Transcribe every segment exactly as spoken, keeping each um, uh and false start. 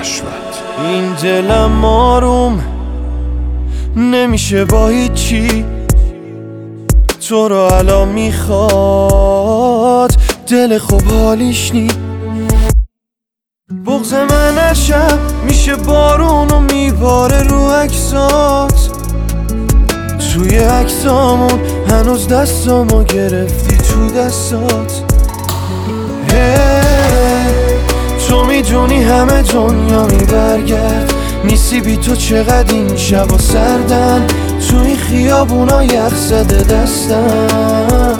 نشود. این دلم آروم نمیشه با هیچی، تو رو الان میخواد دل خوب حالیش نی. بغض من هر شب میشه بارون و میباره رو عکسات، توی عکسامون هنوز دستامو گرفتی تو دستات. hey, تو میدونی همه دنیا میبرگرد، نیستی بی تو چقدر این شبا سردن، توی خیابونا یخ زده دستم.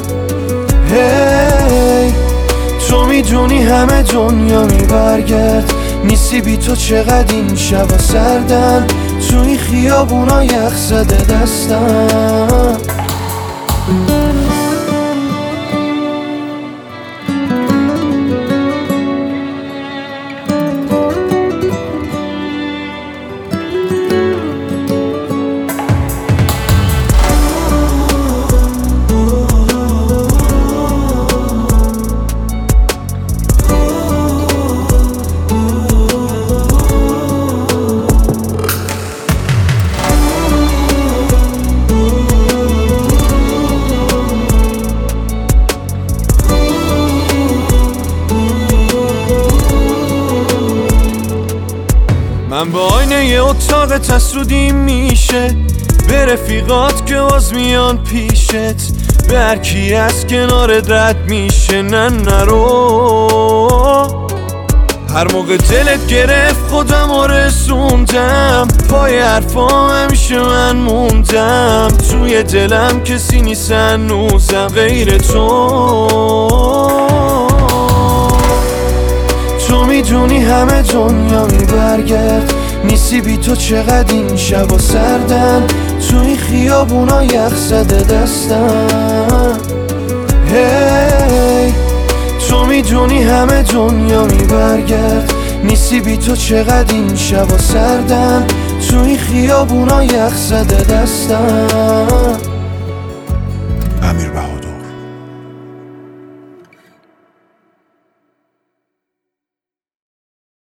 hey, تو میدونی همه دنیا میبرگرد، نیستی بی تو چقدر این شبا سردن، توی خیابونا یخ زده دستم. من با آینه یه اتاق تسودی میشه، به رفیقات که باز میان پیشت، به هر کی از کنارت رد میشه نه نرو. هر موقع دلت گرفت خودم رو رسوندم، پای حرفام همیشه من موندم، توی دلم کسی نیست هنوزم غیر تو. تو میدونی همه دنیا میبرگرد، نیستی بی تو چقدر این شبا سردن، توی خیابونا یخ زده دستم. hey, تو میدونی همه دنیا میبرگرد، نیستی بی تو چقدر این شبا سردن، توی خیابونا یخ زده دستم. امیر بهادر.